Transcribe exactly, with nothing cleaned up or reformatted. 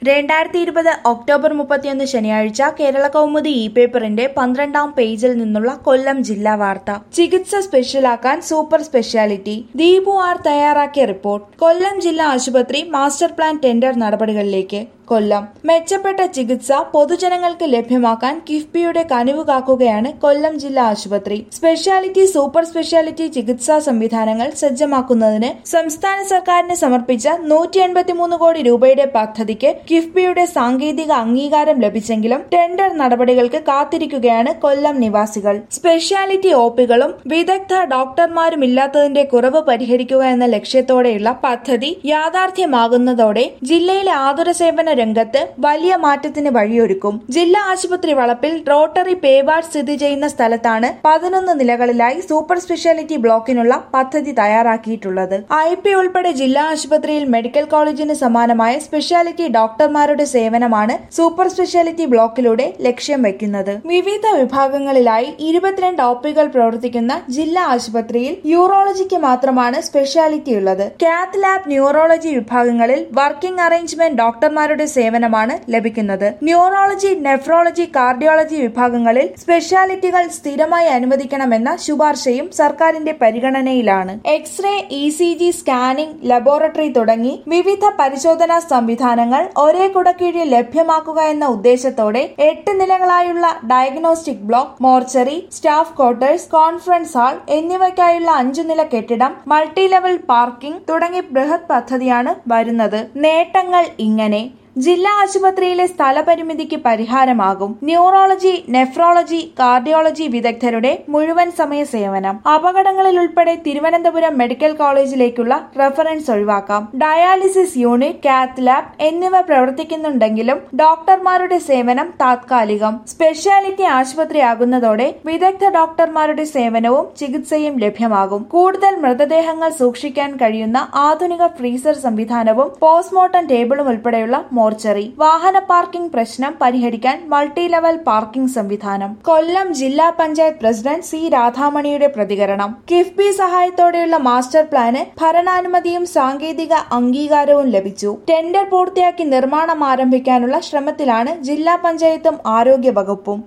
രണ്ടായിരത്തി ഇരുപത് ഒക്ടോബർ മുപ്പത്തിയൊന്ന് ശനിയാഴ്ച കേരള കൗമുദി ഇ പേപ്പറിന്റെ പന്ത്രണ്ടാം പേജിൽ നിന്നുള്ള കൊല്ലം ജില്ലാ വാർത്ത. ചികിത്സ സ്പെഷ്യലാക്കാൻ സൂപ്പർ സ്പെഷ്യാലിറ്റി. ദീപു ആർ തയ്യാറാക്കിയ റിപ്പോർട്ട്. കൊല്ലം ജില്ലാ ആശുപത്രി മാസ്റ്റർ പ്ലാൻ ടെൻഡർ നടപടികളിലേക്ക്. കൊല്ലം മെച്ചപ്പെട്ട ചികിത്സ പൊതുജനങ്ങൾക്ക് ലഭ്യമാക്കാൻ കിഫ്ബിയുടെ കനിവ് കാക്കുകയാണ് കൊല്ലം ജില്ലാ ആശുപത്രി. സ്പെഷ്യാലിറ്റി, സൂപ്പർ സ്പെഷ്യാലിറ്റി ചികിത്സാ സംവിധാനങ്ങൾ സജ്ജമാക്കുന്നതിന് സംസ്ഥാന സർക്കാരിന് സമർപ്പിച്ച നൂറ്റി എൺപത്തിമൂന്ന് കോടി രൂപയുടെ പദ്ധതിക്ക് കിഫ്ബിയുടെ സാങ്കേതിക അംഗീകാരം ലഭിച്ചെങ്കിലും ടെൻഡർ നടപടികൾക്ക് കാത്തിരിക്കുകയാണ് കൊല്ലം നിവാസികൾ. സ്പെഷ്യാലിറ്റി ഒപികളും വിദഗ്ധ ഡോക്ടർമാരുമില്ലാത്തതിന്റെ കുറവ് പരിഹരിക്കുക എന്ന ലക്ഷ്യത്തോടെയുള്ള പദ്ധതി യാഥാർത്ഥ്യമാകുന്നതോടെ ജില്ലയിലെ ആതുര സേവന രംഗത്ത് വലിയ മാറ്റത്തിന് വഴിയൊരുക്കും. ജില്ലാ ആശുപത്രി വളപ്പിൽ റോട്ടറി പേവാർഡ് സ്ഥിതി ചെയ്യുന്ന സ്ഥലത്താണ് പതിനൊന്ന് നിലകളിലായി സൂപ്പർ സ്പെഷ്യാലിറ്റി ബ്ലോക്കിനുള്ള പദ്ധതി തയ്യാറാക്കിയിട്ടുള്ളത്. ഐ പി ഉൾപ്പെടെ ജില്ലാ ആശുപത്രിയിൽ മെഡിക്കൽ കോളേജിന് സമാനമായ സ്പെഷ്യാലിറ്റി ഡോക്ടർമാരുടെ സേവനമാണ് സൂപ്പർ സ്പെഷ്യാലിറ്റി ബ്ലോക്കിലൂടെ ലക്ഷ്യം വയ്ക്കുന്നത്. വിവിധ വിഭാഗങ്ങളിലായി ഇരുപത്തിരണ്ട് ഒപികൾ പ്രവർത്തിക്കുന്ന ജില്ലാ ആശുപത്രിയിൽ യൂറോളജിക്ക് മാത്രമാണ് സ്പെഷ്യാലിറ്റി ഉള്ളത്. കാത്ത് ലാബ്, ന്യൂറോളജി വിഭാഗങ്ങളിൽ വർക്കിംഗ് അറേഞ്ച്മെന്റ് ഡോക്ടർമാരുടെ സേവനമാണ് ലഭിക്കുന്നത്. ന്യൂറോളജി, നെഫ്രോളജി, കാർഡിയോളജി വിഭാഗങ്ങളിൽ സ്പെഷ്യാലിറ്റികൾ സ്ഥിരമായി അനുവദിക്കണമെന്ന ശുപാർശയും സർക്കാരിന്റെ പരിഗണനയിലാണ്. X ray, E C G, scanning laboratory തുടങ്ങി വിവിധ പരിശോധനാ സംവിധാനങ്ങൾ ഒരേ കുടക്കീഴിൽ ലഭ്യമാക്കുക എന്ന ഉദ്ദേശത്തോടെ എട്ട് നിലകളായുള്ള diagnostic block, mortuary, staff quarters, conference hall എന്നിവയ്ക്കായുള്ള അഞ്ചു നില കെട്ടിടം, മൾട്ടി ലെവൽ പാർക്കിംഗ് തുടങ്ങി ബൃഹത് പദ്ധതിയാണ് വരുന്നത്. നേട്ടങ്ങൾ ഇങ്ങനെ: ജില്ലാ ആശുപത്രിയിലെ സ്ഥലപരിമിതിക്ക് പരിഹാരമാകും. ന്യൂറോളജി, നെഫ്രോളജി, കാർഡിയോളജി വിദഗ്ധരുടെ മുഴുവൻ സമയ സേവനം. അപകടങ്ങളിൽ ഉൾപ്പെടെ തിരുവനന്തപുരം മെഡിക്കൽ കോളേജിലേക്കുള്ള റഫറൻസ് ഒഴിവാക്കാം. ഡയാലിസിസ് യൂണിറ്റ്, കാത്ത് ലാബ് എന്നിവ പ്രവർത്തിക്കുന്നുണ്ടെങ്കിലും ഡോക്ടർമാരുടെ സേവനം താത്കാലികം. സ്പെഷ്യാലിറ്റി ആശുപത്രിയാകുന്നതോടെ വിദഗ്ധ ഡോക്ടർമാരുടെ സേവനവും ചികിത്സയും ലഭ്യമാകും. കൂടുതൽ മൃതദേഹങ്ങൾ സൂക്ഷിക്കാൻ കഴിയുന്ന ആധുനിക ഫ്രീസർ സംവിധാനവും പോസ്റ്റ്മോർട്ടം ടേബിളും ഉൾപ്പെടെയുള്ള മോർച്ചറി. വാഹന പാർക്കിംഗ് പ്രശ്നം പരിഹരിക്കാൻ മൾട്ടി ലെവൽ പാർക്കിംഗ് സംവിധാനം. കൊല്ലം ജില്ലാ പഞ്ചായത്ത് പ്രസിഡന്റ് സി രാധാമണിയുടെ പ്രതികരണം. കിഫ്ബി സഹായത്തോടെയുള്ള മാസ്റ്റർ പ്ലാന് ഭരണാനുമതിയും സാങ്കേതിക അംഗീകാരവും ലഭിച്ചു. ടെൻഡർ പൂർത്തിയാക്കി നിർമ്മാണം ആരംഭിക്കാനുള്ള ശ്രമത്തിലാണ് ജില്ലാ പഞ്ചായത്തും ആരോഗ്യ വകുപ്പും.